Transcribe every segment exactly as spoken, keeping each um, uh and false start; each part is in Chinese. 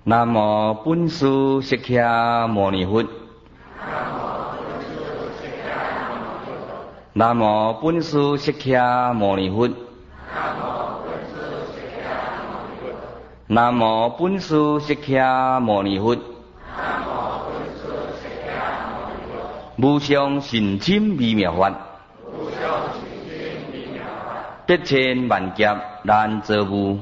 南无本师释迦牟尼佛。南无本师释迦牟尼佛。南无本师释迦牟尼佛。无上甚深微妙法，百千万劫难遭遇。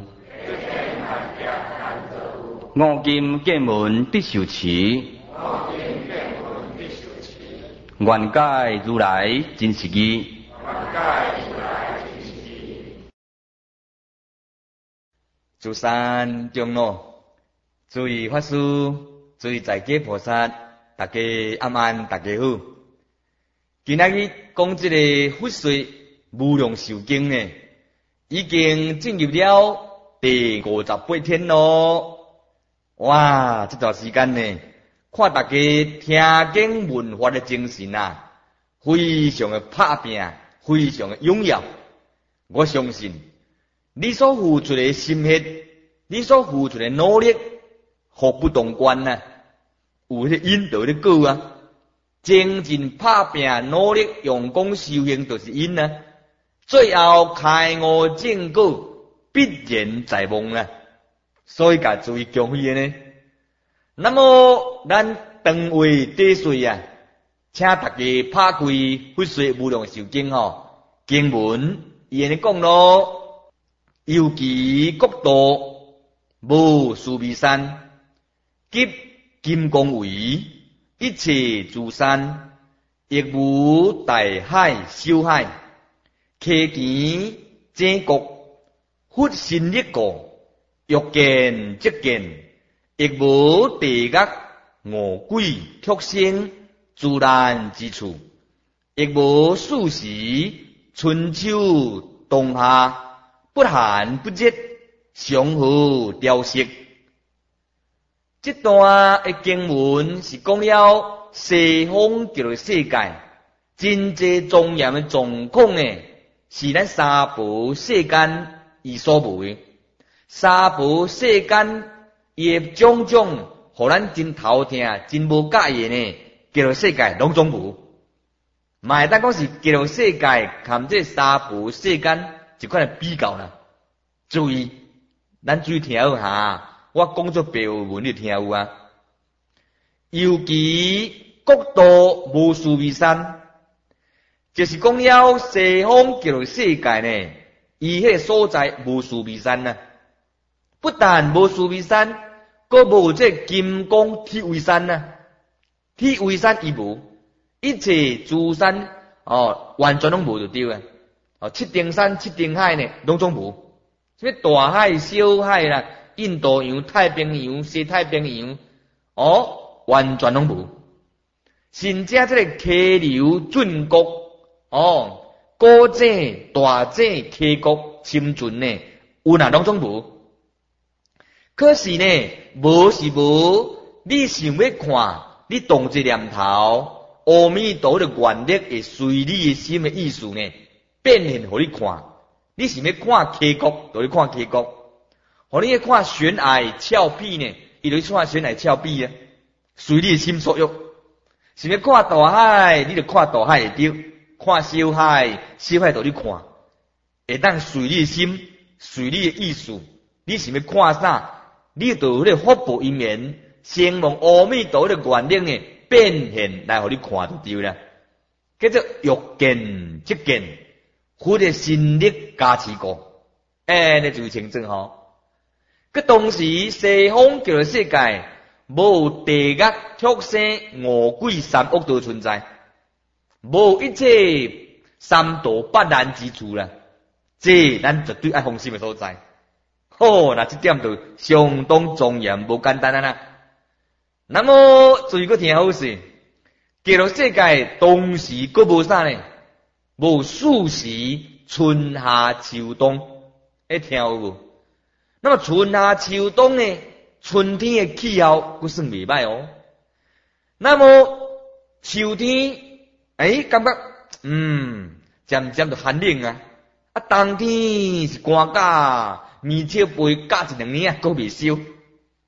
五金见闻必受持，愿解如来真实义。诸山长老、诸位法师、诸位在家菩萨，大家安安，大家好。今仔日讲这个佛说无量寿经呢，已经进入了第五十八天咯。哇，这段时间呢，看大家听经闻法的精神啊，非常的拍拼，非常的踊跃。我相信你所付出的心血，你所付出的努力，互不同观啊，有迄引导的果啊。精进拍拼努力用功修行，就是因啊。最后开悟正果，必然在望啊。所以甲注意强气呢。那么咱当为第岁啊，请大家拍开佛说无量寿经吼，经文伊安尼讲咯：尤其国度无须弥山，及金刚围，一切诸山，亦无大海小海，溪涧井国，佛心力故。欲见则见，亦无地狱恶鬼畜生自然之处，亦无数时春秋冬夏，不寒不热，祥和调息。这段的经文是讲了西方极乐世界真济庄严的状况呢，是咱三宝世间伊所无的。三宝世间伊的种种，互咱真头疼、真无介意呢。极乐世界拢总无，嘛会当讲是极乐世界含这三宝世间一款的比较啦。注意，咱注意听好哈，我讲做白文你听有啊。尤其国度无须弥山，就是讲了西方极乐世界呢，伊迄个所在无须弥山啊。不但无须弥山，阁无这金刚铁围山啊！铁围山伊无，一切诸山哦，完全拢无就对啊！哦，七顶山、七顶海呢，拢总无。什么大海、小海啦，印度洋、太平洋、西太平洋，哦，完全拢无。甚至这个溪流、圳谷，哦，古井、大井、溪谷、深圳呢，有哪拢总无。可是呢，无是无，你想要看，你动一念头，阿弥陀的愿力会随你的心的意思呢，变现互你看。你想要看溪谷，就去看溪谷；互你要看悬崖峭壁呢，伊就去看悬崖峭壁啊，随你的心所欲。想要看大海，你就看大海会着；看小海，小海就去看，会当随你的心，随你的意思。你想要看啥？你就有迄个福报因缘，先望阿弥陀的愿力呢变现来互你看就对啦。叫做欲见则见，佛的心力加持过，哎，你就清楚吼。佮同时西方极乐世界无地狱、畜生、恶鬼三恶道存在，无一切三毒八难之处啦。这咱绝对爱放心的所在。好，那这点就相当庄严，无简单啊啦。那么注意个听好势，极乐世界同时佫无啥呢？无四时春夏秋冬，会听有无？那么春夏秋冬呢？春天的气候佫算袂歹哦。那么秋天，诶，感觉嗯，渐渐就寒冷啊。啊，冬天是寒甲。而且背隔一两年啊，佫未收。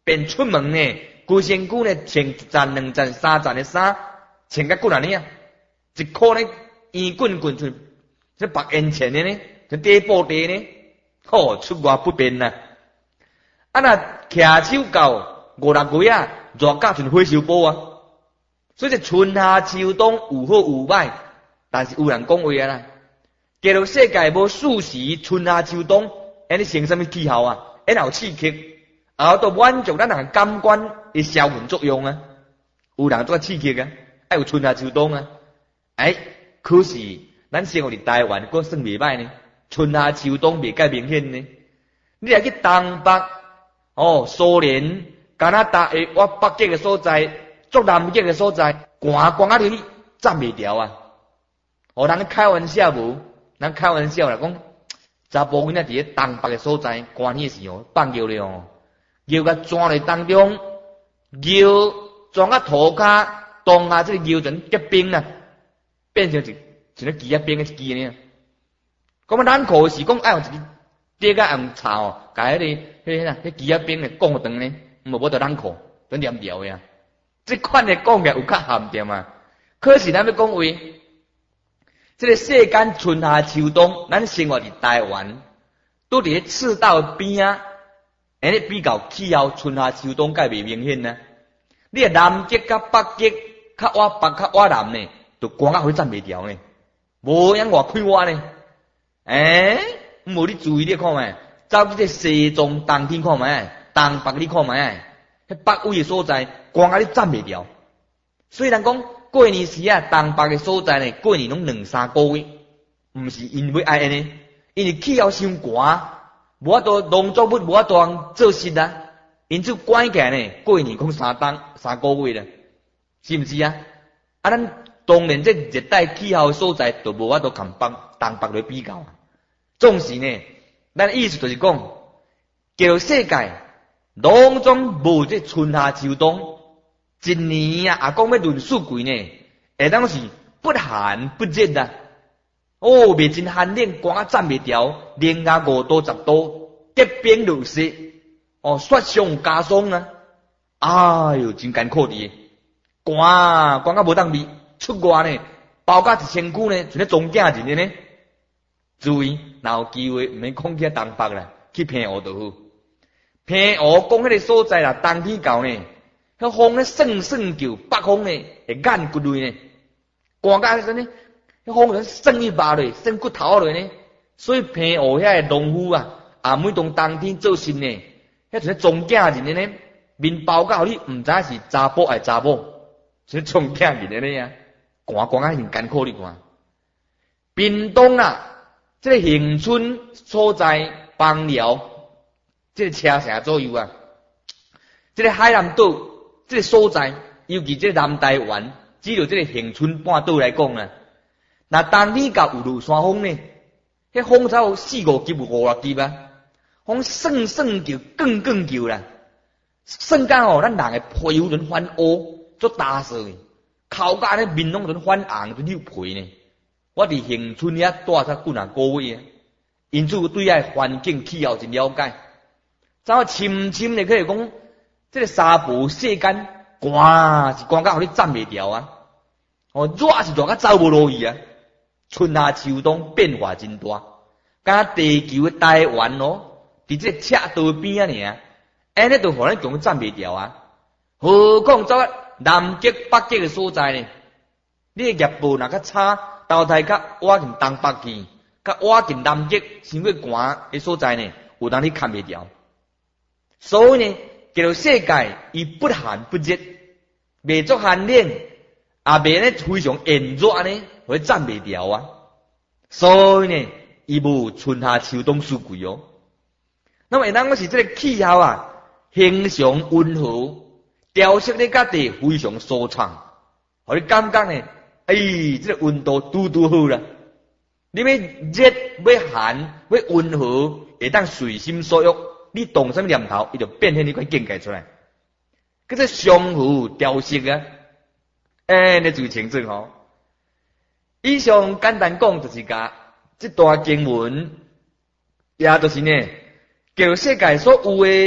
便出门呢，规身躯呢穿一层、两层、三层的衫，穿甲骨安尼啊，一箍呢圆滚滚出，这白烟钱的呢，这底布地呢，吼出外不便呐。啊那徛手到五六月啊，热甲像火烧煲啊。所以这春夏秋冬有好有歹，但是有人讲话啊啦，记录世界无四时春夏秋冬，安尼成什么气候啊？安有刺激，后都满足咱人感官的消炎作用啊。有人做刺激啊，爱有春夏秋冬啊。哎，可是咱生活伫台湾，佫算袂歹呢。春夏秋冬袂介明显呢。你来去东北。哦，苏联、加拿大诶，我北极诶所在，足南极诶所在，寒寒啊，你站袂牢啊！哦，人开玩笑无？人开玩笑啦，讲查甫囡仔伫咧东北诶所在，寒迄时候放尿了哦，尿甲钻咧当中，尿钻啊涂骹，当下即个尿全结冰啦，变成一像咧鸡仔冰诶一支呢。咁啊，咱可是讲爱有一个。第个用草哦，甲迄个、迄个、迄鸡仔冰咧讲长呢，无无得咱靠，都黏掉呀。这款的讲起来有较含点啊。可是咱要讲话，这个世间春夏秋冬，咱生活伫台湾，都伫咧赤道边啊，安尼比较气候春夏秋冬介袂明显呢。你个南极甲北极，较挖北较挖南呢，就光啊会站袂掉呢，无样外开挖呢，诶、欸。无你注意你看觅，走去这西藏冬天看觅，东北你看觅，迄北纬诶所在，光啊你站袂牢。所以人讲过年时啊，东北诶所在呢，过年拢两三个月，毋是因为爱安尼，因为气候伤寒，无法度农作物无法度做实啊，因此关起来呢，过年讲三冬三个月啦，是毋是啊？啊，咱当然这热带气候诶所在，就无法度同北东北来比较啊。总是呢，咱意思就是讲，叫世界拢总无这春夏秋冬，一年啊，啊讲要论数据呢，下当是不寒不热啊。哦，未真寒冷，寒啊站袂牢，零下五度十度，结冰落雪，哦，雪上加霜啊！哎哟，真艰苦的，寒寒啊无当味，出外呢，包甲一身躯呢，像咧装假人的呢。注意，若有机会毋免讲去东北啦，去平湖就好。平湖讲迄个所在啦，冬天到呢，迄风咧爽爽叫，北风呢会眼骨类呢，寒甲迄阵呢，迄风咧爽一把咧，爽骨头咧呢。所以平湖遐个农夫啊，啊每当冬天做新呢，迄像咧装假人的呢，面包甲你毋知是查甫还是查某，像咧装假人的呢啊，寒寒啊真艰苦你看。屏东啊。这个恒春所在邦寮，这个车城左右啊，这个海南岛这个所在，尤其这个南台湾，只有这个恒春半岛来讲啊，那冬天甲有落山风呢，迄风才有四五级、五六级啊，风爽爽叫、更更叫啦，瞬间哦，咱人的皮肤轮翻乌，做打色的，口甲咧面拢轮翻红，就扭皮呢。我伫恒春遐住才几若个月啊，因此对遐环境气候真了解。怎啊深深的可以讲，这个沙漠世间寒是寒甲互你站袂牢啊，哦热是热甲走无落去啊。春夏秋冬变化真大，甲地球的台湾哦，伫这赤道边啊尔，安尼就互咱强站袂牢啊。何况走啊南极、北极的所在呢？你的业务若较差。豆台较挖近东北去，较挖近南极，伤过寒的所在呢，有当你看袂牢。所以呢，叫做世界伊不寒不热，袂足寒冷，也袂呢非常炎热呢，会站袂牢啊。所以呢，伊无春夏秋冬四季哦。那么当我是这个气候啊，平常温和，调适咧家己非常舒畅，互你感觉呢？哎，这个温度拄拄好啦！你要热、要寒、要温和，会当随心所欲。你动什么念头，伊就变现你块境界出来。搿只相互调适啊，哎，你最清楚吼。以上简单讲就是甲这段经文，也就是呢，叫世界所有的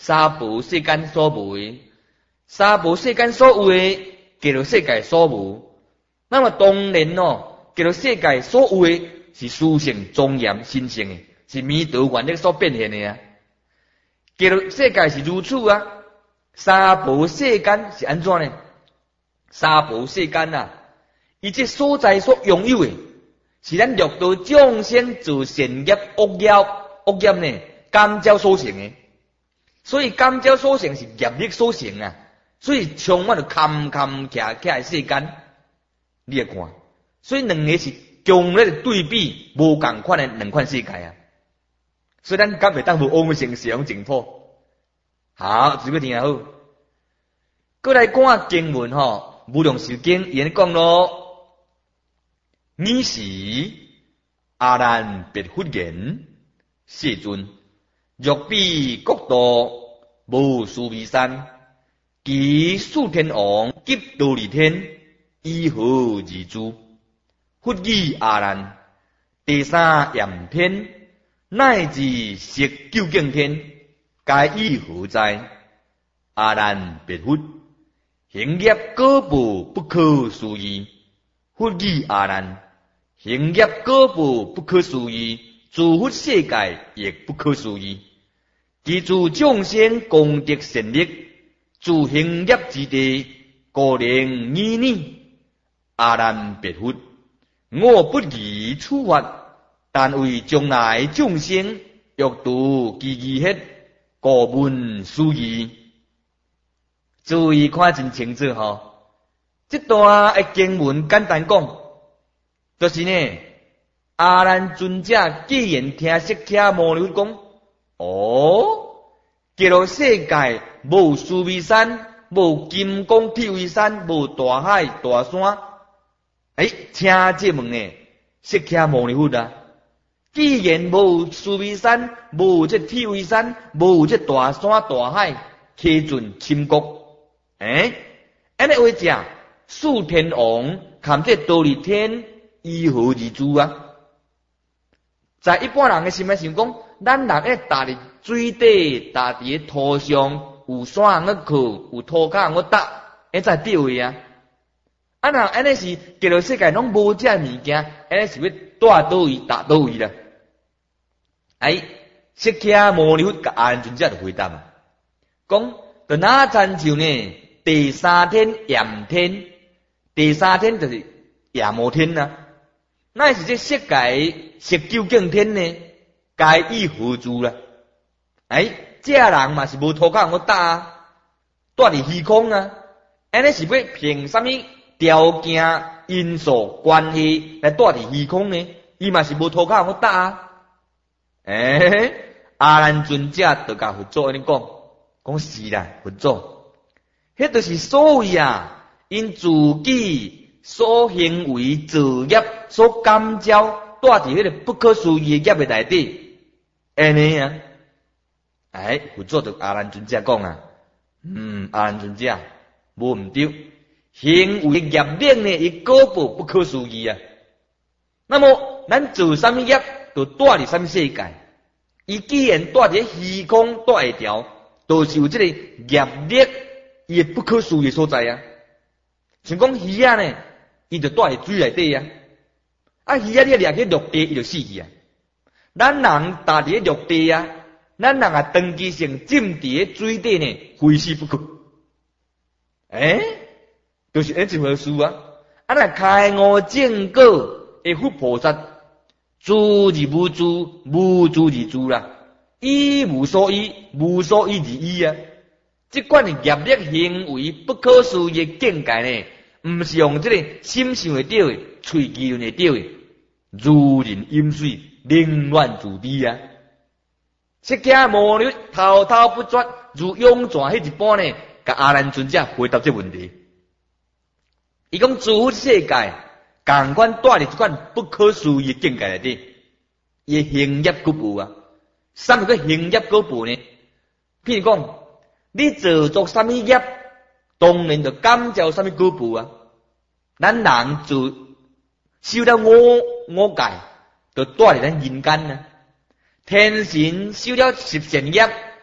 三无世间所无的，三无世间所有的，叫做世界所无。那么当然哦，叫做世界所有的是殊胜庄严神圣的，是弥陀原力所变现的啊。叫做世界是如此啊，三无世间是安怎呢？三无世间啊，伊这所在所拥有的，是咱六道众生自善业恶业恶业呢感召所成的。所以感召所成是业力所成啊，所以充满着坎坎坷坷的世间，你来看，所以两个是强烈的对比，无共款的两款世界啊。所以咱敢袂当无往生西洋净土。好，这个听好。过来看经文吼，无量寿经伊安讲咯，尔时阿难别佛言：世尊，若彼国土无殊弥山，其四天王及忉利天以何而住？佛语阿难：第三焰天乃至色究竟天，该以何哉？阿难别佛：行业果报不可思议。佛语阿难：行业果报不可思议，诸佛世界亦不可思议。其诸众生功德善力，自行业之地，故能依你。阿难别佛：我不疑处法，但为将来众生欲度其义hết，故问思议。注意看真清楚吼，这段的经文简单讲，就是呢，阿难尊者既然听释迦牟尼佛讲，哦，叫做世界无须弥山，无金刚铁围山，无大海大山。诶，请这问呢，释迦牟尼佛啊，既然无须弥山，无这铁围山，无这大山大海，溪圳深谷，诶，安尼为讲，四天王含这忉利天以何而住啊？在一般人的心来想讲，咱人咧踏伫水底，踏伫土上，有山个靠，有土骹个搭，会在对位啊？啊，若安尼是叫做世界拢无这物件，安尼是要住倒位，踏倒位啦？哎，释迦牟尼佛甲阿难尊者就回答啊，讲，就哪参像呢？第三天焰天，第三天就是夜摩天啊。那是这世界色究竟天呢？该以何住啦？哎，这人嘛是无土骹我搭啊，住伫虚空啊。安尼是要凭什么条件、因素、关系来住伫虚空呢？伊嘛是无土骹我搭啊。哎，阿难尊者就甲佛祖安尼讲，讲是啦，佛祖，迄就是所谓啊，因自己所行为造业所感召，住伫迄个不可思议的业的内底，安尼啊。哎，佛祖对阿难尊者讲啊，嗯，阿难尊者无毋对，行为业力呢，伊果报不可思议啊。那么咱做什么业，就住伫什么世界。伊既然住伫虚空住会调，都是有这个业力伊不可思议所在啊。像讲鱼啊呢，伊就住伫水内底啊。啊，鱼啊，你掠去陆地，伊就死去啊。咱人踏伫陆地啊，咱人啊长期性浸伫水底呢，非死不可。诶、欸，就是安一回事啊。啊，若开悟正果的佛菩萨，住而无住，无住而住啦，依无所依，无所依而依啊。即款的业力行为不可思议的境界呢，毋是用这个心想会到的，喙齿论会到的，如人饮水，冷暖自知啊。释迦牟尼滔滔不绝，如涌泉迄一般呢，甲阿难尊者回答这问题。伊讲诸佛世界，共款住伫即款不可思议的境界内底，伊行业果报啊。什么叫行业果报呢？譬如讲，你做作什么业，当然就感召什么果报啊。咱人做修了五五戒，就住伫咱人间啊。天神修了十善业，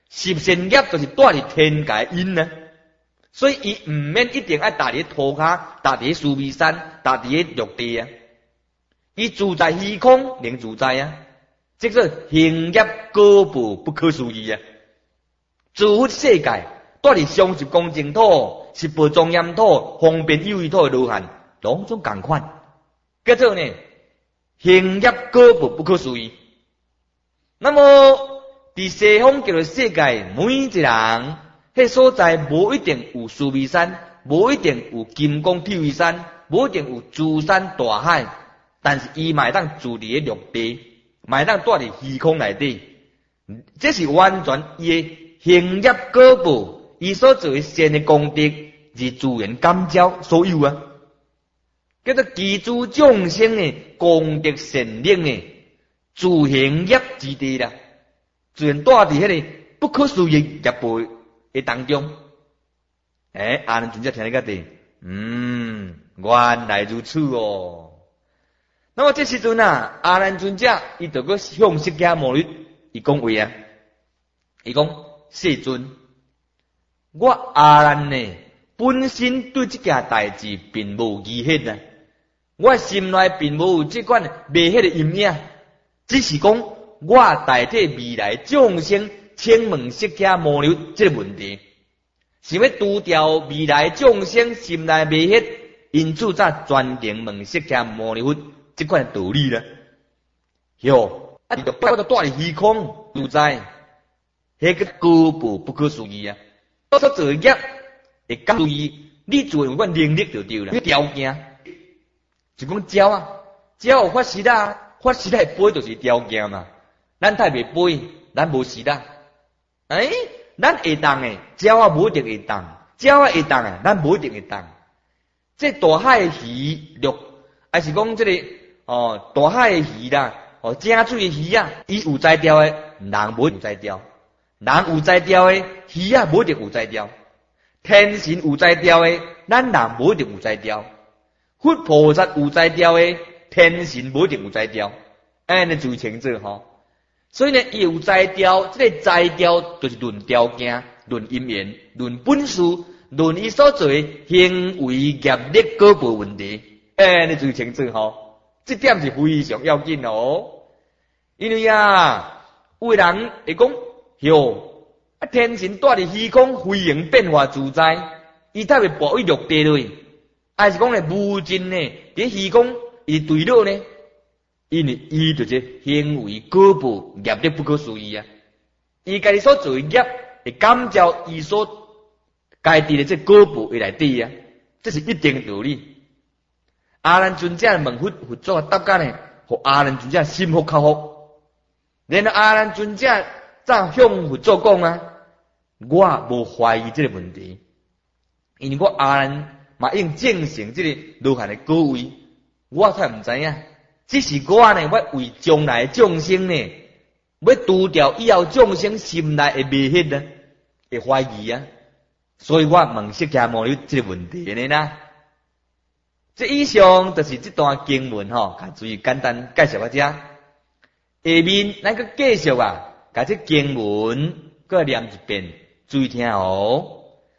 十善业就是带伫天界因呢，所以伊毋免一定爱踏伫土骹，踏伫须弥山，踏伫陆地啊。伊住在虚空，能自在啊。即个行业果报不可思议啊！诸佛世界带伫上十公净土、十八庄严土、方便有余土的罗汉，拢总共款。叫做呢，行业果报不可思议。那么伫西方极乐世界，每一人迄所在无一定有须弥山，无一定有金刚铁尾山，无一定有珠山大海，但是伊嘛会当住伫个陆地，嘛会当住伫虚空内底。这是完全伊的行业果报，伊所做的善的功德，是自然感召所有啊。叫做具诸众生的功德善能的自行业之地啦，自然带伫迄个不可思议业报的当中。诶、欸，阿难尊者听得个地，嗯，原来如此哦。那么这时阵啊，阿难尊者伊就个向释迦牟尼伊讲话啊，伊讲世尊，我阿难呢本身对这件代志并无疑恨啊。我心内并无有这款未迄个阴影，只是讲我代替未来众生请问释迦牟尼这个问题，想要除掉未来众生心内未迄，因此才专程问释迦牟尼佛这款道理啦。哟，啊，你就拜我到带伫虚空自在，迄个果报不可思议啊！我所做业会感注意，你做有款能力就对了，条件。就讲鸟啊，鸟有法时啦，法时啦飞就是条件嘛。咱太袂飞，咱无时啦。诶、欸，咱会动诶，鸟啊无一定会动；鸟啊会动诶，咱无一定会动。这大海诶鱼陆，还是讲这个哦，大海诶鱼啦，哦，正水诶鱼啊，伊有才调诶，人无有才调；人有才调诶，鱼啊无一定有才调。天神有才调诶，咱人无一定有才调。佛菩萨有才调诶，天神无一定有才调，安尼就清楚吼。所以呢，伊有才调，这个才调就是论条件、论因缘、论本事、论伊所做诶行为业力果报问题，安尼就清楚吼。这点是非常要紧哦。因为啊，有的人会讲，哟，啊天神带伫虚空飞行变化自在，伊才会保育陆地落。还是讲咧无尽呢？伫虚空伊对落呢？因为伊就是行为果报业力不可思议啊！伊家己所做业会感召伊所家己的这果报会来底啊！这是一定道理。阿难尊者问佛，佛祖答甲呢，互阿难尊者心服口服。然后阿难尊者再向佛祖讲啊，我无怀疑这个问题，因为我阿难。嘛应证成这个罗汉的果位，我才唔知影。只是我呢，我为将来众生呢，要除掉以后众生心内的迷惑呢，会怀疑啊。所以我问释迦牟尼这个问题呢啦。这以上就是这段经文吼，甲注意简单介绍一下。下面咱个继续啊，甲这经文再念一遍，注意听哦。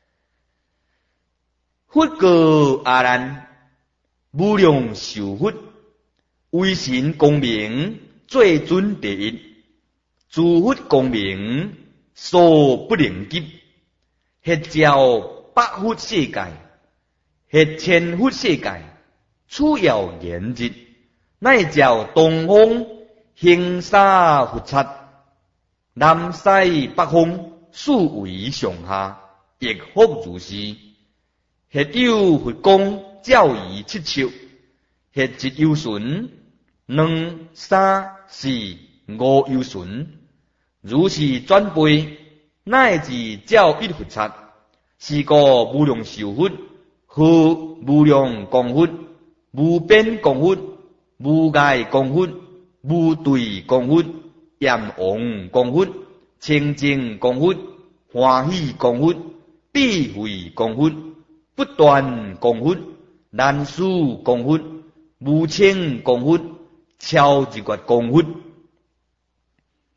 佛告阿难，无量寿佛，威神光明，最尊第一。诸佛光明，所不能及。迄照百佛世界，迄千佛世界，处要言之，乃照东方行沙佛刹，南西北方数为上下，亦复如是。迄有佛光照于七处，迄一有旬，两三四五有旬，如是转背，乃至照一佛刹。是故无量寿佛，何无量光佛，无边光佛，无碍光佛，无对光佛，阎王光佛，清净光佛，欢喜光佛，智慧光佛，不断光佛，难思光佛，无清光佛，超一绝光佛。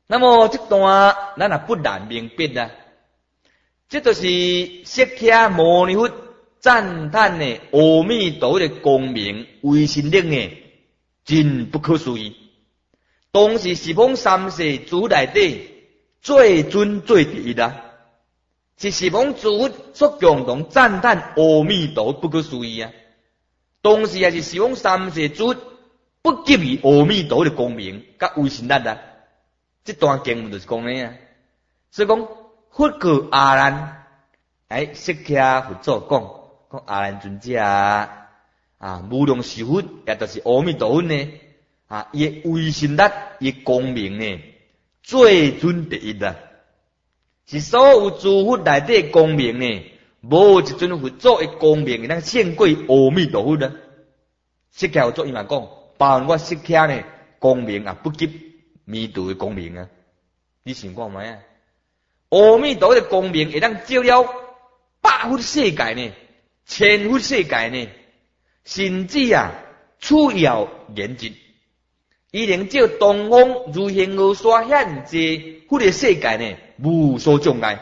那么这段咱也不难明白啦，这就是释迦牟尼佛赞叹的阿弥陀佛的光明威神力呢，真不可思议。当时十方三世诸内底最尊最第一啦，是十方诸佛所共同赞叹阿弥陀不可思议啊。当时也是十方三世诸佛不及于阿弥陀的光明甲威神力啊。这段经文就是讲呢啊，所以讲佛告阿难，哎，释迦佛祖讲，讲阿难尊者啊，啊，无量寿佛也就是阿弥陀佛呢，啊，伊的威神力，伊的光明呢，最尊第一啦，是所有诸佛内底的光明呢，无一尊佛祖的光明能胜过阿弥陀佛啦。释迦佛祖伊嘛讲，包括我释迦呢，光明啊不及弥陀的光明啊，你想看卖啊？阿弥陀的光明会当照了百佛世界呢，千佛世界呢，甚至啊，处遥言尽，伊能照东方如行而所显济佛的世界呢，无所障碍。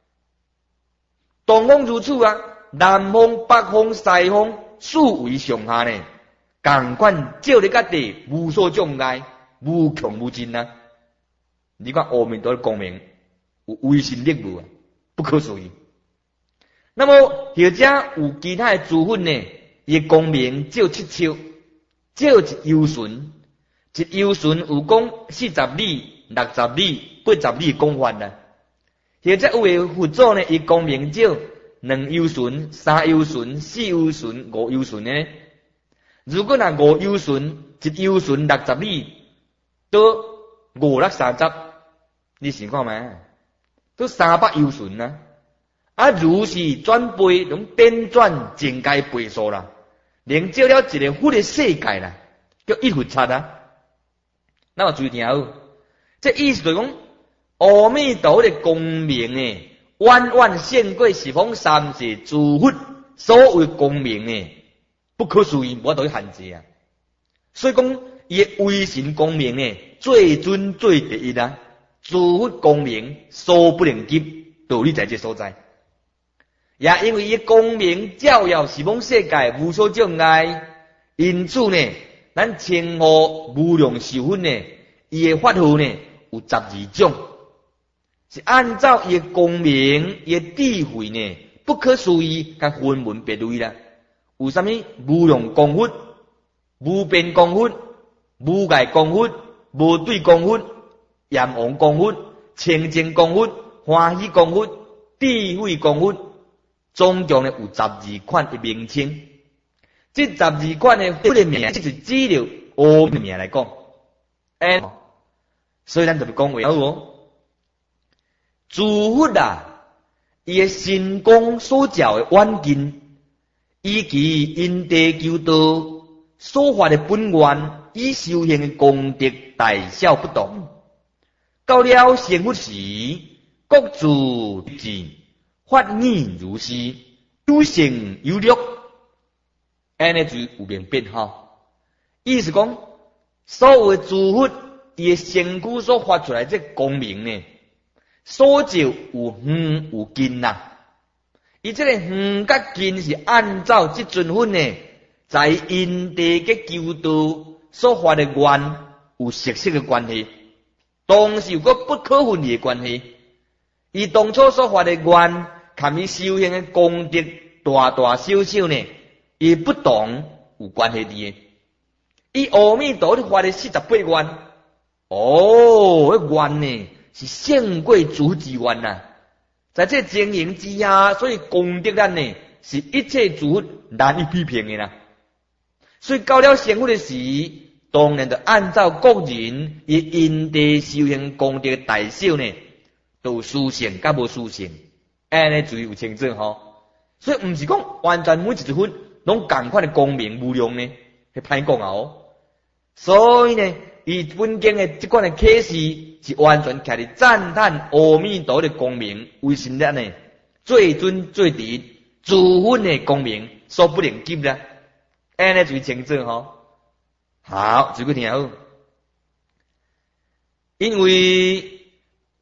东方如此啊，南方、北方、西方四维上下呢，共款照你家地无所障碍。无穷无尽啊！你看阿弥陀的光明有威神力无啊？不可思议。那么或者有其他的诸佛呢？伊光明照七处，照一由旬，一由旬有讲四十里、六十里、八十里讲法啊。或者有的佛祖呢，伊光明照两由旬、三由旬、四由旬、五由旬呢？如果若五由旬，一由旬六十里。都五六三十，你想看咩？都三百由旬啊！啊，如是转倍，拢点转境界倍数啦，连照了一个佛的世界啦，叫一佛刹啊！那么注意听好，这意思就是讲，阿弥陀的光明呢，远远胜过十方三世诸佛所有光明呢，不可思议，无法度去限制啊！所以讲。伊的威神光明呢，最尊最第一啊！诸佛光明所不能及，道理在这所在。也因为伊光明照耀十方世界无所障碍，因此呢，咱称呼无量寿佛呢，伊的法号呢有十二种，是按照伊的光明、伊的智慧呢，不可思议，甲分门别类啦。有啥物无量光佛、无边光佛。无碍光佛、无对光佛、阎王光佛、清净光佛、欢喜光佛、智慧光佛，总共呢有十二款的名称。这十二款的佛的名，就是指了阿弥名来讲。哎，所以咱就讲话哦，诸佛啊，伊的神光所照的远近，以及因地求道所发的本愿。以修行的功德大小不同，到了成佛时，各自自法义如是，有成有略，安尼就有明变哈。意思讲，所有的诸佛伊的身躯所发出来这光明呢，所照有远有近呐。伊这个远甲近是按照这尊佛呢，在因地嘅求道。所发的愿有息息的关系，同时有个不可分离的关系。伊当初所发的愿，含伊修行的功德大大小小呢，伊不同有关系的。伊阿弥陀佛发的四十八愿，哦，那愿呢是胜过诸之愿呐。在这经营之下，所以功德咱呢是一切诸难以批评的啦。所以到了成佛的时，当然就按照各人以因地修行功德大小呢，都有殊胜甲无殊胜，安尼就有清楚吼。所以毋是讲完全每一尊拢共款的光明无量呢，是歹讲啊哦。所以呢，伊本经的这款的启示是完全徛伫赞叹阿弥陀的光明为神力呢，最尊最第一，诸佛的光明所不能及啦。安尼就清楚吼。好，这个听好，因为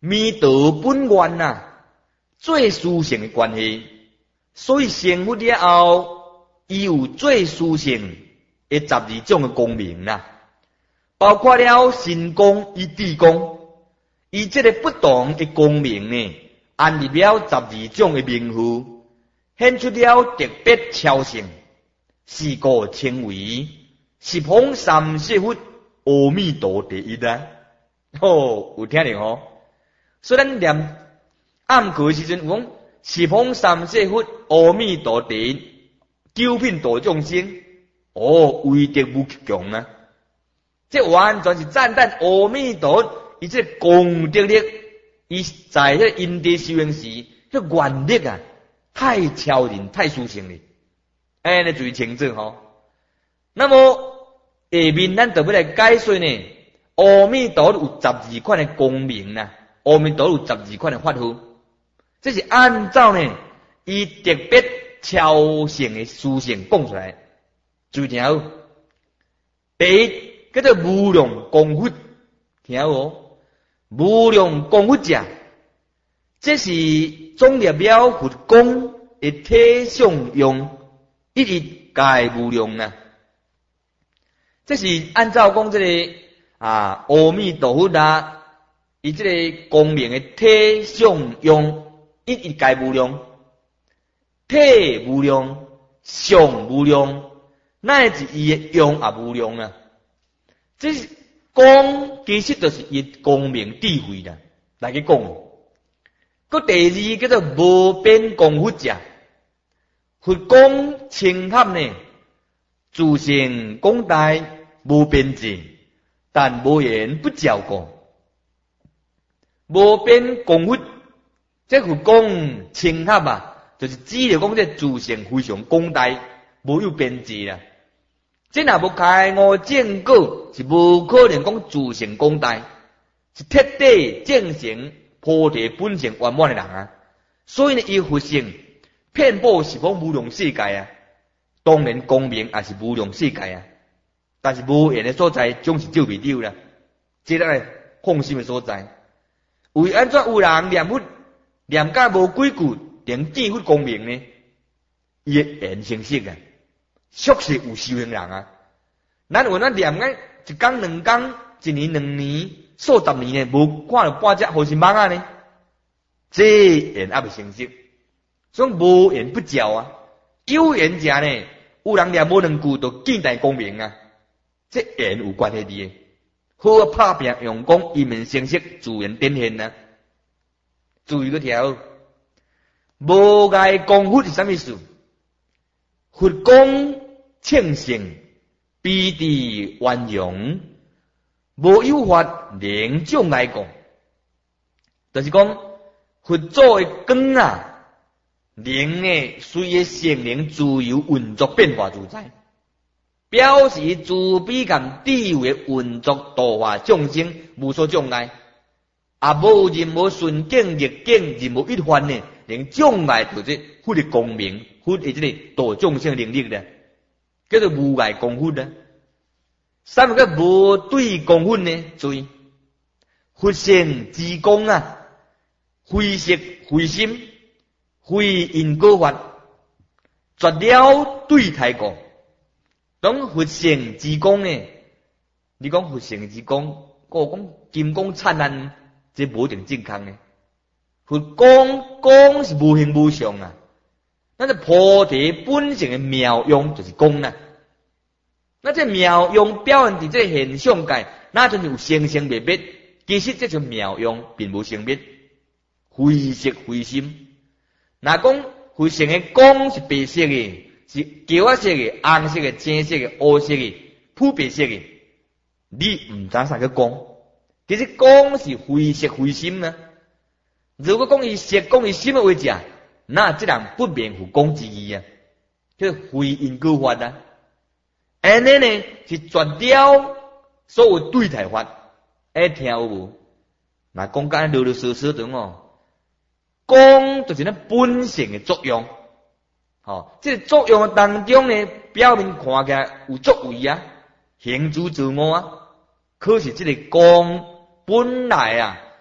弥陀本愿啊，最殊胜的关系。所以成佛了后，伊有最殊胜的十二种的功名啦，包括了神功与地功。伊这个不同的功名呢，安入了十二种的名符，显出了特别超胜，是故称为十方三世佛阿弥陀第一啊！哦，有听到哦？所以咱念暗课的时阵，有讲十方三世佛阿弥陀第一，九品度众生，哦，威德无穷啊！这完全是赞叹阿弥陀。伊这功德力，伊在迄因地修行时，迄愿力啊，太超人、太殊胜了。哎，你注意清楚吼。那么下面咱就要来解说呢，阿弥陀有十二款的功名呐，阿弥陀有十二款的法护，这是按照呢伊特别超胜的殊胜讲出来。注意听好，第一叫做无量功佛，听好哦。无量功佛者，这是总列了佛功的体相用，一一界无量啊。这是按照讲这个啊阿弥陀佛啊，伊这个功名的体相用，一一界无量，体无量，相无量，乃至伊的用也无量啊。这是。功其实就是以功名智慧啦来去讲。个第二叫做无边功佛者，佛功清洽呢，自性广大无边际，但无言不照顾。无边功佛，这佛功清洽啊，就是指着讲这自性非常广大，无有边际啦。这若无开悟正果，是无可能讲自性广大，是彻底正成菩提本性圆满的人啊。所以呢，伊佛性遍布十方无量世界啊，当然功名也是无量世界啊。但是无缘的所在，总是少袂了啦。这个呢，放心的所在，为安怎有人念佛念甲无几句，连见佛功名呢？伊的缘成色啊。确实有修行人啊，咱有咱念个一工两工，一年两年，数十年呢，无看到半只好心梦啊呢，这缘也未成熟，所以无缘不照啊。有缘者呢，有人念无两句就见大功名啊，这缘有关系的。好拍拼用功，一面成色，自然展现啊。注意个条，无碍功夫是啥意思？佛功称性，彼地圆融，无有法能障碍讲。就是讲佛祖的光啊，能诶随诶性能自由运作变化自在，表示慈悲感智慧运作度化众生，无所障碍，也无任何顺境逆境，任何一番呢，能障碍到这佛的光明。佛的这个度众生能力呢，叫做无碍功夫呢。三个无对功夫呢，注意佛性之功啊，非色非心，非因果法，绝了对太过。当佛性之功呢，你讲佛性之功，我讲金光灿烂，这无一定正确呢。佛光光是无形无相啊。那这菩提本性的妙用就是功啊。那这妙用表现伫这现象界，那就有生生灭灭。其实这种妙用并无生灭，非色非心。若讲佛性的光是白色的，是橘色的、红色的、青色的、黑色的、普白色的，你唔知啥叫光？其实光是非色非心啊。如果讲伊色、讲伊心的为者，那这人不免有功之意啊，叫非因果法啊。安尼呢是绝了所有对待法，哎，听有无？那讲甲老老实实种哦，功就是咱本性的作用。哦，这个作用当中呢，表面看起来有作为啊，行诸自我啊，可是这个功本来啊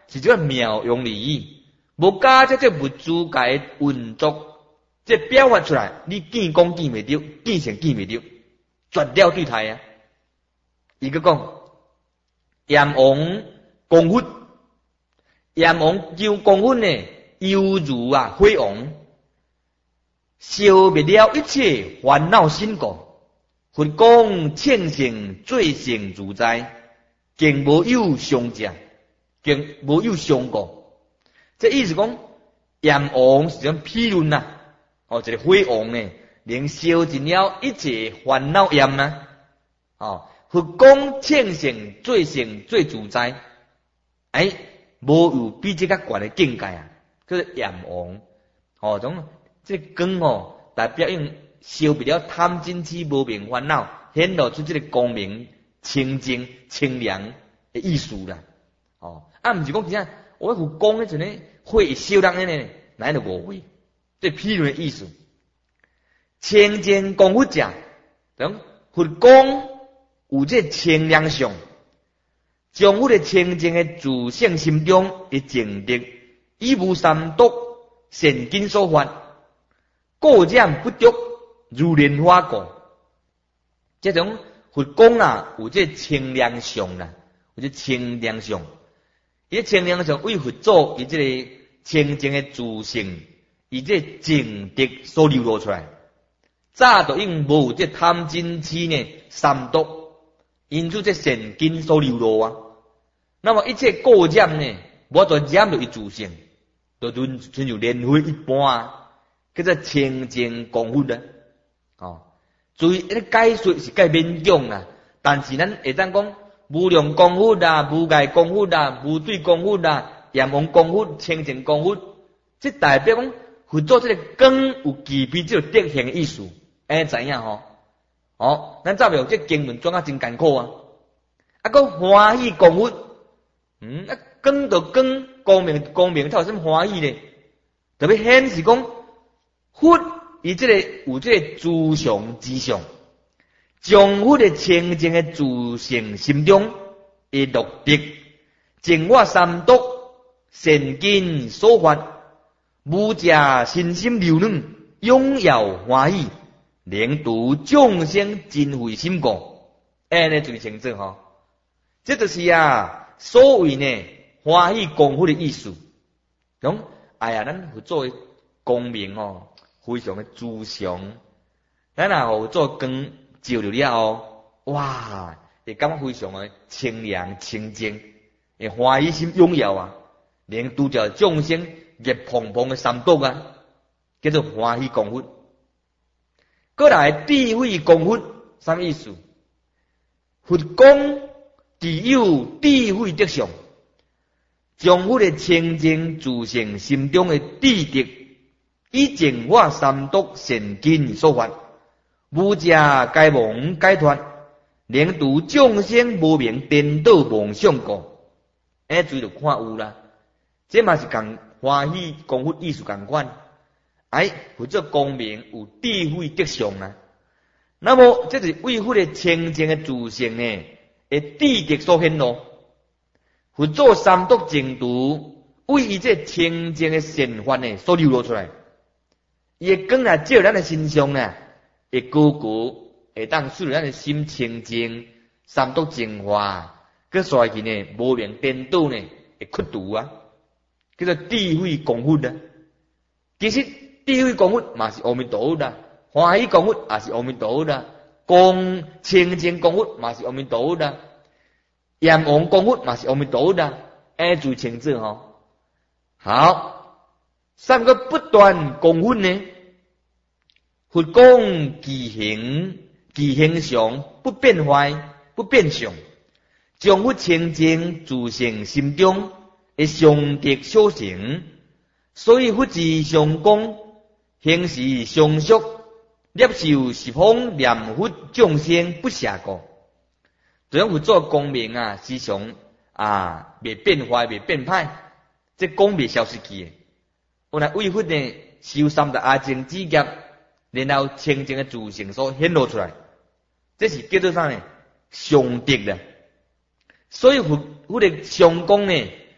是叫妙用利益，无加这这物资界运作，这表发出来，你见功见未着，见成见未着，绝了对待啊！伊个讲，阎王功夫，阎王叫功夫呢，犹如啊火王，消灭了一切烦恼心垢。佛讲清净最胜自在，更无有相者，更无有相过。这意思讲，阎王是种譬论呐，哦，一个火王呢，能烧尽了一切烦恼焰呐，哦，佛讲清净最胜最自在，哎，无有比这较悬的境界啊，叫做阎王，哦，种这光哦，代表用。消灭了贪嗔痴无明烦恼，显露出这个光明、清净、清凉的意思啦。哦，啊，毋是讲啥，我佛光迄阵呢，火会烧人呢，哪能误会？这譬如的意思。清净功夫者，等佛光有这清凉相，将我的清净的自性心中的净德，以无三毒善根所发，过染不着。如莲花果，这种佛光啊，有这清凉相啦，有这清凉相。伊清凉相为佛祖以这个清净的自性，以这净德所流露出来。早就因无有这贪嗔痴呢三毒，因此这善根所流露啊。那么一切过染呢，无就染到伊自性，就如亲像莲花一般啊，叫做清净功夫啊。哦，注意，迄个解说是介勉强啦，但是咱会当讲无量功夫啦、无碍功夫啦、无对功夫啦、阎王功夫、清净功夫，即代表讲佛祖这个光有具备这个德行的意思，哎，知影吼？哦，咱早有这经文转啊真艰苦啊，啊个欢喜功夫，嗯，啊光就光，光明光明，它有什么欢喜呢？特别显示讲佛。伊这个有这个自相之相，将佛的清净的自性心中的乐德，净化三毒善根所发，无者身心流润，永耀欢喜，能度众生尽慧心过，安尼就是清楚吼。这就是啊，所谓呢欢喜功夫的意思。讲，哎呀，咱佛做光明哦。非常的自相，咱若做光照着了后，哇，会感觉非常的清凉清净，会欢喜心拥有啊，连拄着众生热蓬蓬的三毒啊，叫做欢喜功夫。过来智慧功夫，什么意思？佛讲只有智慧德相，将佛的清净自性心中的智德。以净化三毒善根所发，无者该蒙该脱，能度众生无明颠倒妄想过。哎，注意着看有啦，这嘛是共欢喜功夫意思共款。哎，或者光明有智慧德相啊。那么这是为佛的清净的自性呢，会智德所显露。佛做三毒净土，为伊这清净的善法呢所流露出来。伊会光来照咱的身上呢，会高高，会当使咱的心清净，三毒净化，佮衰去呢无明颠倒呢，会去除啊，叫做智慧功夫啊。其实智慧功夫嘛是阿弥陀佛啦，欢喜功夫也是阿弥陀佛啦，光清净功夫嘛是阿弥陀佛啦，阎王功夫嘛是阿弥陀佛啦，哎，注意清楚吼。好。三个不断功夫呢，佛讲其行，其行相不变坏，不变相，将佛清净自性心中的相德所成，所以佛之相公，行事相续，接受十方念佛众生不下过。这样佛做光明啊，时常啊，未变坏，未变歹，这光未消失去的。我来为佛呢修三大阿净之业，然后清净的自性所显露出来，这是叫做啥呢？相德的。所以佛佛的相公呢，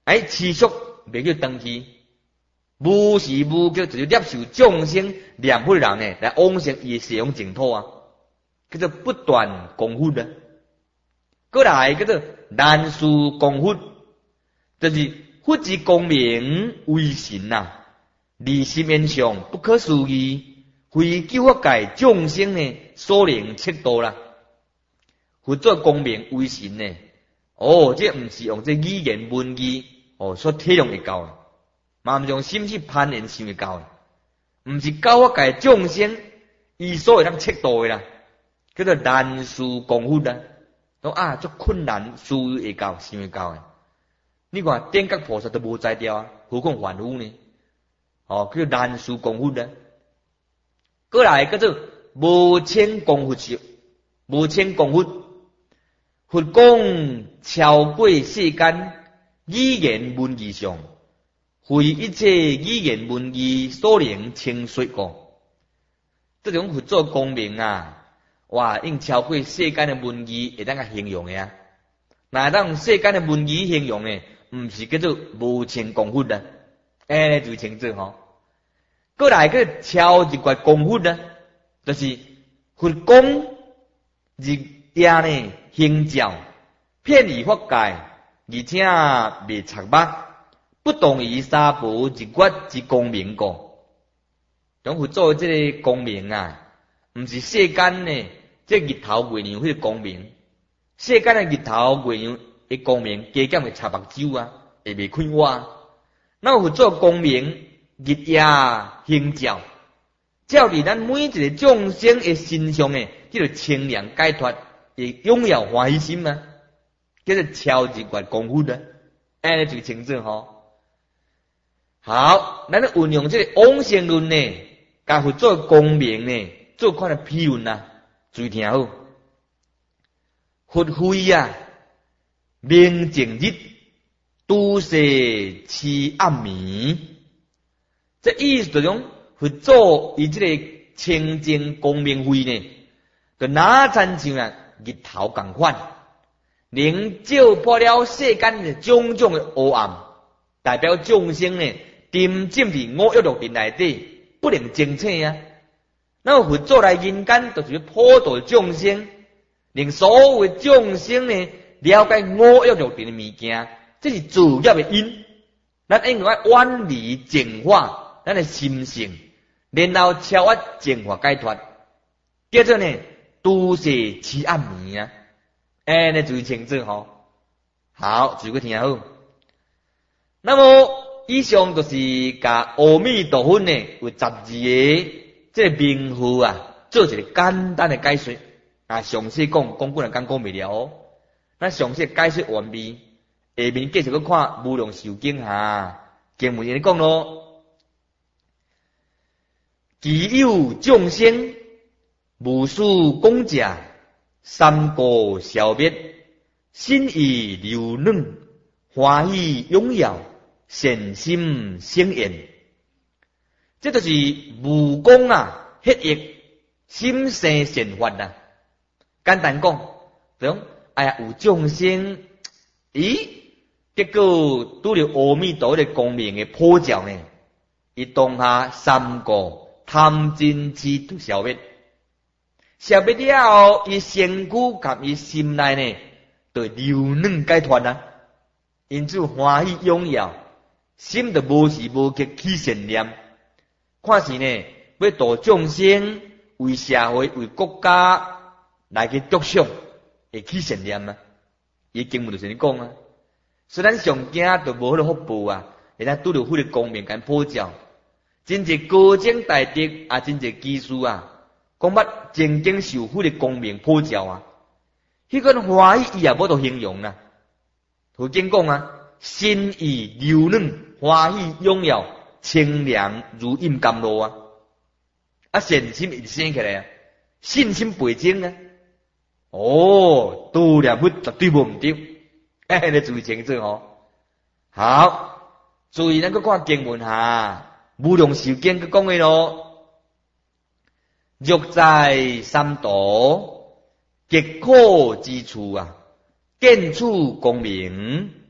哎，持续袂叫长期，无时无刻就是接受众生念佛的人呢，来往生伊西方净土啊，叫做不断功夫的。过来叫做难事功夫，就是佛之光明为神呐，离心面上不可思议，非救法界众生呢所能测度啦。佛做光明为神呢，哦，这毋是用这语言文字哦所体谅会到的，嘛毋是用心去攀缘想会到的，毋是教法界众生伊所会当测度的啦，叫做难事功夫啦。都啊，足困难，思会到，想会到的。你看点觉菩萨都无才调啊，何况凡夫呢？哦，叫难事功夫呢。过来叫做无千功夫修，无千功夫。佛讲超过世间语言文字上，非一切语言文字所能称说过。这种佛做光明啊！哇，用超过世间的文字会当个形容的啊！那当世间的文字形容呢，毋是叫做无情功夫的，哎，就清楚吼。过来个超一块功夫呢，就是佛讲日夜呢行教，遍于法界，而且未插目，不动于三宝日月之光明过。讲佛做这个光明啊，毋是世间呢。这日头月亮迄个光明，世间的日头月亮的光明，加减会插目睭啊，会未开花。那有做光明，日夜行照，照伫咱每一个众生的身上诶，叫做清凉解脱，会拥有欢喜心啊，叫做超日月功夫的，安尼就清楚吼。好，咱咧运用这个往生论呢，甲佛做光明呢，做款的批论啊。注意听好，佛慧啊，明净日，都是痴暗暝。这意思就讲，佛祖以这个清净光明慧呢，就哪参像啊日头共款，能照破了世间的种种的黑暗，代表众生呢，沉浸伫五欲六尘内底，不能精醒啊。那佛祖来人间，就是要普度众生，令所有的众生呢了解五欲六尘的物件，这是主要的因。咱应该远离净化咱的心性，然后超越净化解脱。叫做呢，都是痴暗暝啊！哎，你注意清楚吼。好，注意听好。那么以上就是甲阿弥陀佛呢有十二个。这个名号啊，做一个简单的解说啊，详细讲，讲过来讲讲未了哦。咱详细解说完毕，下面继续去看《无量寿经》哈，经文里讲咯，其有众生，无数公者，三过消灭，心意流嫩，欢喜踊跃，善心生厌。这就是无功啊，迄业心生善法啊。简单讲，种哎呀有众生，咦，结果拄着阿弥陀的光明的普照呢，伊当下三个贪嗔痴都消灭，消灭了后，伊身躯甲伊心内呢，就流嫩解脱啊，因此欢喜踊跃，心就无时无刻起善念。看是呢，要度众生，为社会、为国家来去着想，会起善念啊！伊经文就是你讲啊，所以咱上惊就无迄个福报啊，会当拄着迄个光明甲普照，真侪高僧大德啊，真侪技术啊，讲捌真正受迄个光明普照啊，迄个欢喜伊也无度形容啊。佛经讲啊，心意流嫩，欢喜踊跃。清凉如饮甘露啊！啊，善心一生起来啊，信心倍增啊！哦，度念佛绝对无毋对，哎，你注意清楚哦。好，注意咱个看经文哈，无量寿经佢讲嘅咯，欲在三途，极苦之處啊，見處光明，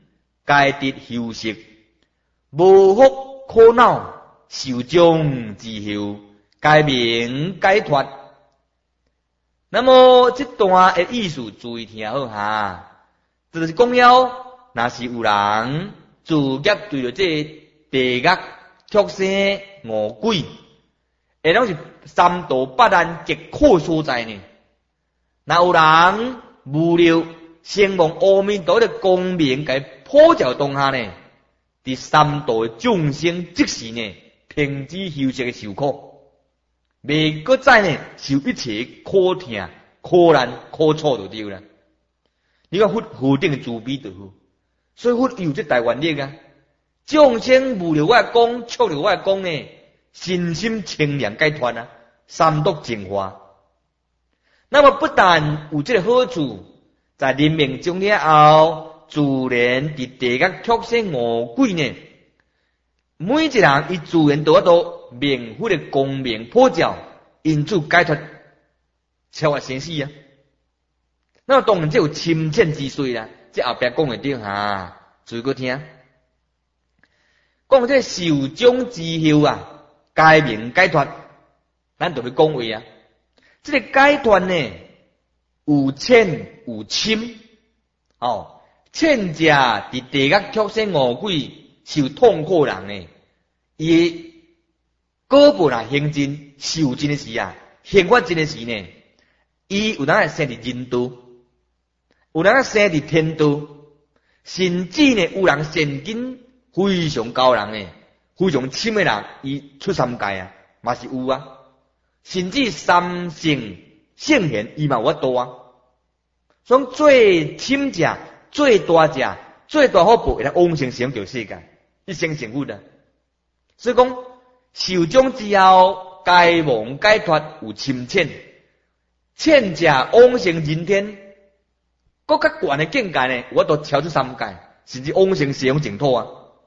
皆得休息，无福苦恼，受终之后，皆明解脱。那么这段的意思注意听好哈，这就是讲了，若是有人自业对着这地狱、畜生、恶鬼，会拢是三毒八难极苦所在呢。若有人无了声望阿弥陀的光明，给普照当下呢，第三毒的众生即时呢，停止休息的受苦。未搁再呢受一切苦痛、苦难、苦楚就对啦。你看佛佛定的慈悲就好，所以佛有这大愿力啊。众生无了我讲，触了我讲呢，身心清凉解脱啊，三毒净化。那么不但有这个好处，在人命中了后，自然伫地狱畜生恶鬼呢，每一人伊自然得到明佛的光明普照，因此解脱超越生死啊。那么当然这有深浅之水啦，这后壁讲会到哈，注意个听。讲这受终之后啊，皆明解脱，咱就要讲话啊。这个解脱呢，有浅有深。哦，浅者伫地狱畜生恶鬼受痛苦人呢，伊果报若行尽受尽的时啊，刑罚尽的时呢，伊有当生伫人道，有当生伫天道，甚至呢有人现今非常高人呢，非常深的人，伊出三界啊，嘛是有啊。甚至三圣圣贤，伊嘛有法度啊。所以最深者、最大者、最大福报，会当往生成就世界，一生成佛啊。所以讲受终之后，皆忘解脱有深浅，浅者往生人天，搁较悬的境界呢，有法度超出三界，甚至往生西方净土啊。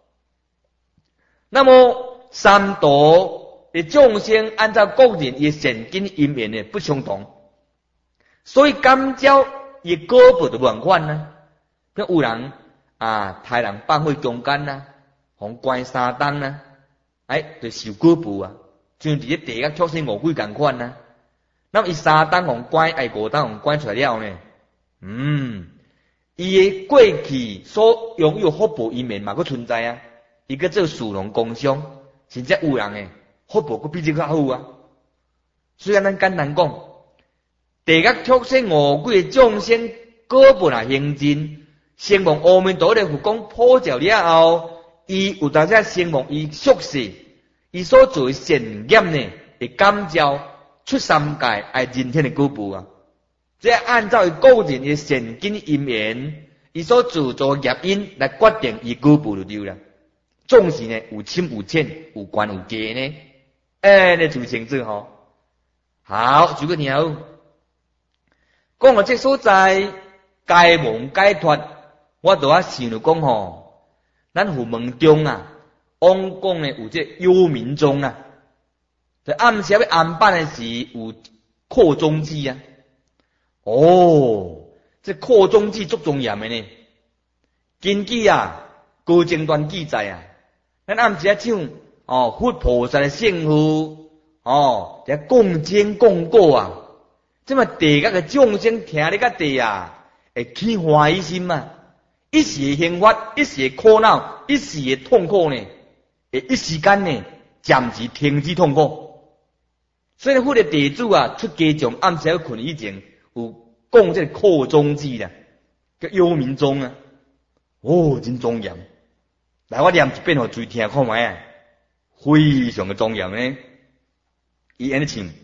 那么三毒的众生，按照各人的善根因缘呢不相同，所以感召伊果报就无款啊。像有人啊，杀人放火强奸啊，互关三冬啊，哎，就受果报啊，像伫咧地狱畜生恶鬼共款啊。那么伊三冬互关，哎五冬互关出来了呢，嗯，伊的过去所拥有福报因缘嘛，佫存在啊。伊个做殊荣工商，甚至有人诶，福报佫比这较好啊。虽然咱简单讲，地狱畜生恶鬼诶众生果报若行尽，声望阿弥陀的佛讲普照了后，伊有当时声望伊宿世，伊所做诶善业呢，会感召出三界爱人天诶果报啊。这按照伊个人诶善根因缘，伊所自作业因来决定伊果报就对啦。总是呢，有深有浅，有悬有低呢。哎，你注意清楚吼。好，举个听好。讲到这所在，解蒙解脱，我拄啊想着讲吼，咱佛门中啊，往讲呢有这幽冥钟啊，在暗时要安办的时有扩钟记啊。哦，这扩钟记足重要的呢。根据啊高经段记载啊。咱暗时啊唱哦，佛菩萨的圣号哦，这共经共果啊，这么地狱的众生听你个地啊，会起欢喜心啊，一时的刑罚，一时的苦恼，一时的痛苦呢，会一时间呢暂时停止痛苦。所以佛的地主啊，出家众暗时要困以前有讲这个扩钟记啦，叫幽冥钟啊，哦，真庄严。来，我念一遍互注意听看卖啊，非常的庄严呢。伊安尼唱：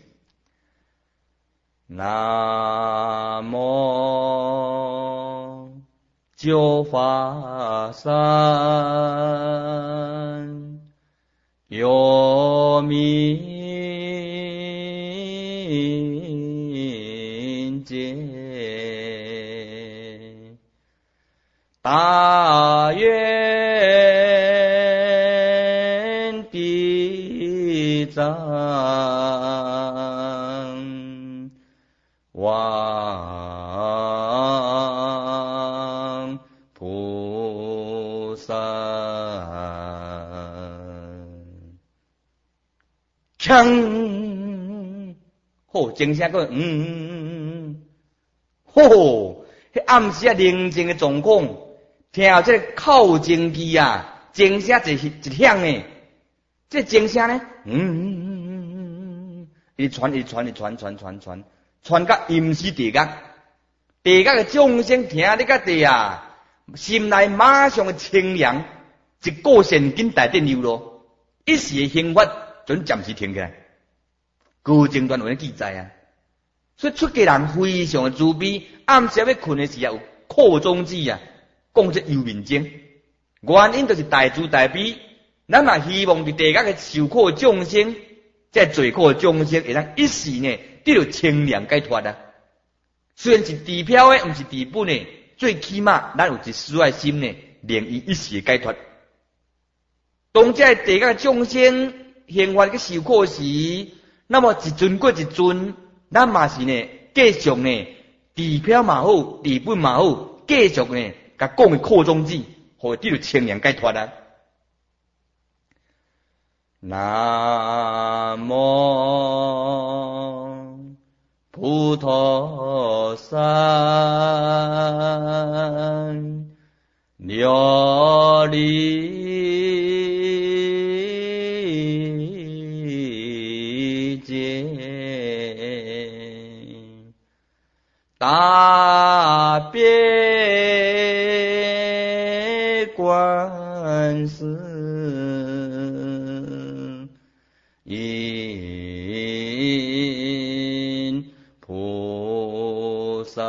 南无九法三幽冥界大愿往菩锵，好，钟声个，嗯嗯嗯嗯，好，迄暗时啊宁静的状况，听到这个靠钟机啊，钟声一一响呢，这钟声呢，嗯嗯嗯嗯嗯嗯，一传一传一传传传传，传到阴时地角，地角的钟声听得个地啊，心内马上的清凉，一股神经大电流咯，一时的兴奋，准暂时停起来。高精段有咧记载啊，所以出家人非常的慈悲，暗时要困的时候有扩宗旨啊，讲这幽冥经，原因就是大慈大悲，咱嘛希望伫地角嘅受苦众生，即罪苦众生，会当一时呢得到清凉解脱啊。虽然是地漂的，毋是地本的，最起码咱有一丝爱心呢，令伊一时解脱。当这地角嘅众生现法去受苦时，那么一尊过一尊，咱嘛是呢继续呢地漂嘛好，地本嘛好，继续呢甲讲嘅扩宗旨，互得到清凉解脱啊。南无普陀山琉璃界大悲观世音菩萨，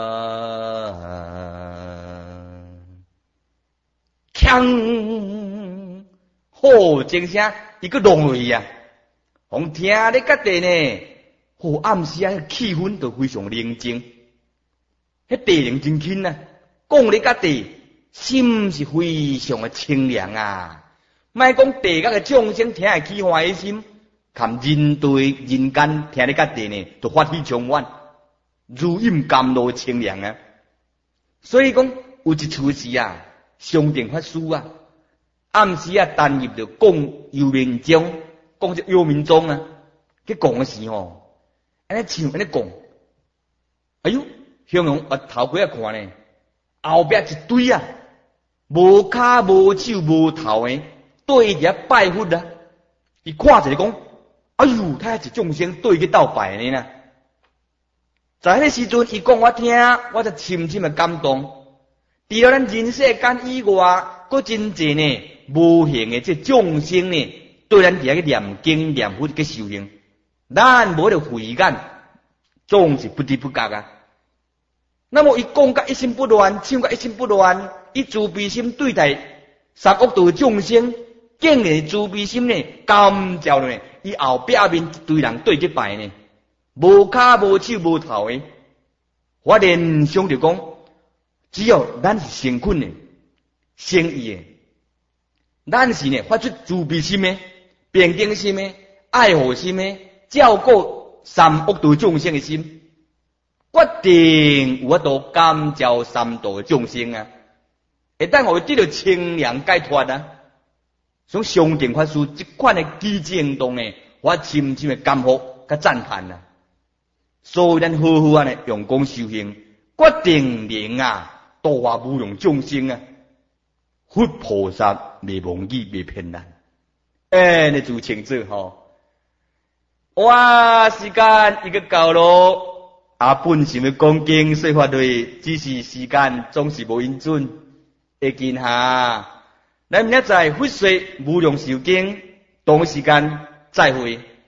锵，好精声，伊个弄落去啊！红听咧个地呢，好暗时啊，气氛都非常宁静，迄地灵真轻啊！讲咧个地，心是非常的清凉啊！莫讲地角嘅众生听会起欢喜心。看人对人间听你个地呢，都发喜充满，如饮甘露清凉啊！所以讲有一处时啊，上定法师啊，暗时啊，单入着讲幽冥经，讲这幽冥宗啊，去讲嘅时候，安尼像安尼讲，哎呦，形容我头几啊看呢，后壁一堆啊，无骹无手无头的，对伊遐拜佛啊，伊看一个讲。哎呦，他一众生对去斗拜呢呐！在迄个时阵，伊讲我听，我就深深的感动。除了咱人世间以外，佫真济呢无形的这众生呢，对咱伫遐去念经念佛去修行，咱无着慧眼，总是不知不觉啊。那么伊讲甲一心不乱，唱甲一心不乱，以慈悲心对待三恶道众生，竟然慈悲心呢感召呢。伊后壁面一堆人对去拜呢，无骹无手无头的，我联想着讲，只要咱是诚恳的、诚意的，咱是呢发出慈悲心的、平等心的、爱护心的、照顾三恶道众生的心，决定有法度感召三道的众生啊！会当互伊得到清凉解脱啊！像上定法师这款的积极行动呢，我深深的感服甲赞叹啊！所以咱好好安尼用功修行，决定能啊度化无量众生啊！佛菩萨未忘记未骗咱，哎，你就清楚吼。哇，时间一个到咯，啊，本想要讲经说法对，只是时间总是无允准，会见下。咱明仔载佛说无量寿经，同时间再会。